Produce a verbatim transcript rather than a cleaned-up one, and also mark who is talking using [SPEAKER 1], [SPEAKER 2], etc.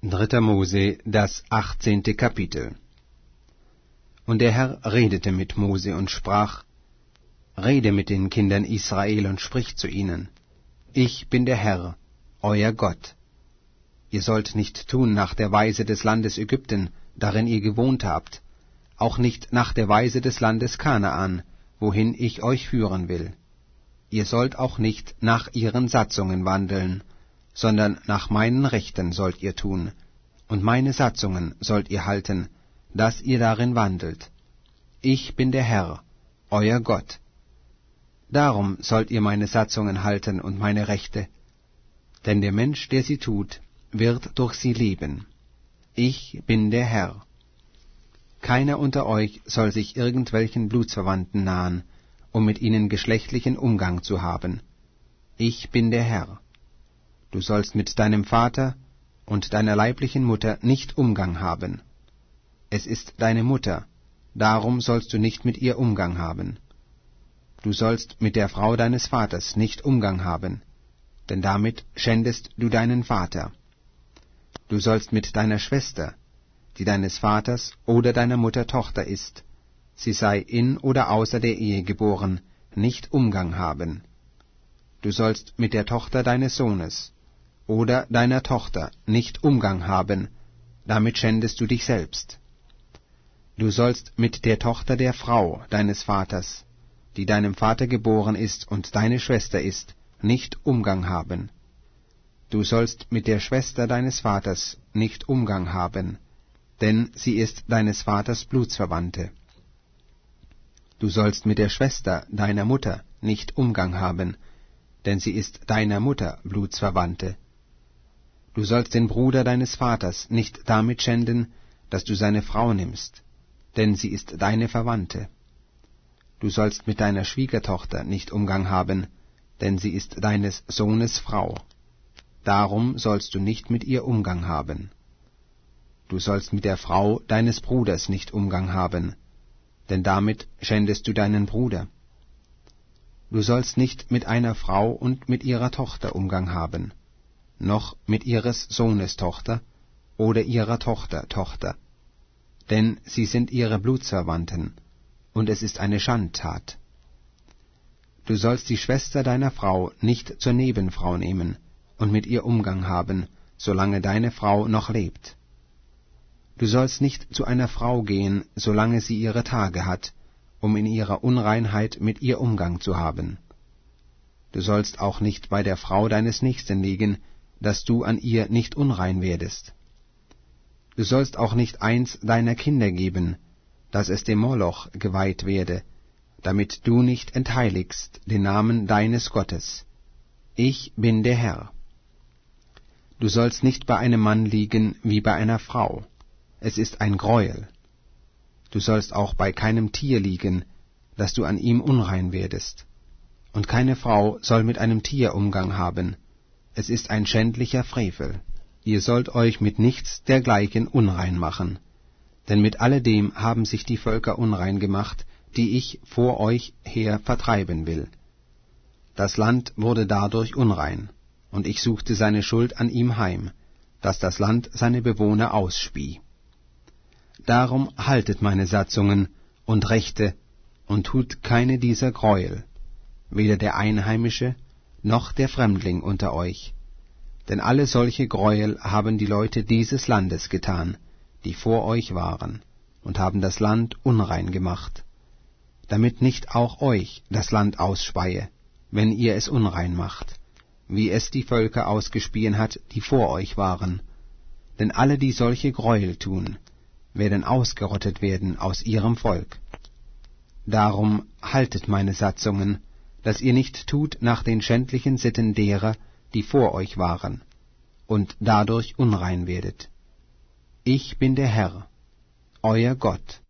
[SPEAKER 1] Dritter Mose, das achtzehnte Kapitel. Und der Herr redete mit Mose und sprach: Rede mit den Kindern Israel und sprich zu ihnen: Ich bin der Herr, euer Gott. Ihr sollt nicht tun nach der Weise des Landes Ägypten, darin ihr gewohnt habt, auch nicht nach der Weise des Landes Kanaan, wohin ich euch führen will. Ihr sollt auch nicht nach ihren Satzungen wandeln, sondern nach meinen Rechten sollt ihr tun, und meine Satzungen sollt ihr halten, dass ihr darin wandelt. Ich bin der Herr, euer Gott. Darum sollt ihr meine Satzungen halten und meine Rechte, denn der Mensch, der sie tut, wird durch sie leben. Ich bin der Herr. Keiner unter euch soll sich irgendwelchen Blutsverwandten nahen, um mit ihnen geschlechtlichen Umgang zu haben. Ich bin der Herr. Du sollst mit deinem Vater und deiner leiblichen Mutter nicht Umgang haben. Es ist deine Mutter, darum sollst du nicht mit ihr Umgang haben. Du sollst mit der Frau deines Vaters nicht Umgang haben, denn damit schändest du deinen Vater. Du sollst mit deiner Schwester, die deines Vaters oder deiner Mutter Tochter ist, sie sei in oder außer der Ehe geboren, nicht Umgang haben. Du sollst mit der Tochter deines Sohnes oder deiner Tochter nicht Umgang haben, damit schändest du dich selbst. Du sollst mit der Tochter der Frau deines Vaters, die deinem Vater geboren ist und deine Schwester ist, nicht Umgang haben. Du sollst mit der Schwester deines Vaters nicht Umgang haben, denn sie ist deines Vaters Blutsverwandte. Du sollst mit der Schwester deiner Mutter nicht Umgang haben, denn sie ist deiner Mutter Blutsverwandte. Du sollst den Bruder deines Vaters nicht damit schänden, dass du seine Frau nimmst, denn sie ist deine Verwandte. Du sollst mit deiner Schwiegertochter nicht Umgang haben, denn sie ist deines Sohnes Frau. Darum sollst du nicht mit ihr Umgang haben. Du sollst mit der Frau deines Bruders nicht Umgang haben, denn damit schändest du deinen Bruder. Du sollst nicht mit einer Frau und mit ihrer Tochter Umgang haben, noch mit ihres Sohnes Tochter oder ihrer Tochter Tochter, denn sie sind ihre Blutsverwandten, und es ist eine Schandtat. Du sollst die Schwester deiner Frau nicht zur Nebenfrau nehmen und mit ihr Umgang haben, solange deine Frau noch lebt. Du sollst nicht zu einer Frau gehen, solange sie ihre Tage hat, um in ihrer Unreinheit mit ihr Umgang zu haben. Du sollst auch nicht bei der Frau deines Nächsten liegen, dass du an ihr nicht unrein werdest. Du sollst auch nicht eins deiner Kinder geben, dass es dem Moloch geweiht werde, damit du nicht entheiligst den Namen deines Gottes. Ich bin der Herr. Du sollst nicht bei einem Mann liegen wie bei einer Frau. Es ist ein Greuel. Du sollst auch bei keinem Tier liegen, dass du an ihm unrein werdest. Und keine Frau soll mit einem Tier Umgang haben. Es ist ein schändlicher Frevel. Ihr sollt euch mit nichts dergleichen unrein machen. Denn mit alledem haben sich die Völker unrein gemacht, die ich vor euch her vertreiben will. Das Land wurde dadurch unrein, und ich suchte seine Schuld an ihm heim, dass das Land seine Bewohner ausspie. Darum haltet meine Satzungen und Rechte und tut keine dieser Greuel, weder der Einheimische noch der Fremdling unter euch. Denn alle solche Greuel haben die Leute dieses Landes getan, die vor euch waren, und haben das Land unrein gemacht, damit nicht auch euch das Land ausspeie, wenn ihr es unrein macht, wie es die Völker ausgespien hat, die vor euch waren. Denn alle, die solche Greuel tun, werden ausgerottet werden aus ihrem Volk. Darum haltet meine Satzungen, dass ihr nicht tut nach den schändlichen Sitten derer, die vor euch waren, und dadurch unrein werdet. Ich bin der Herr, euer Gott.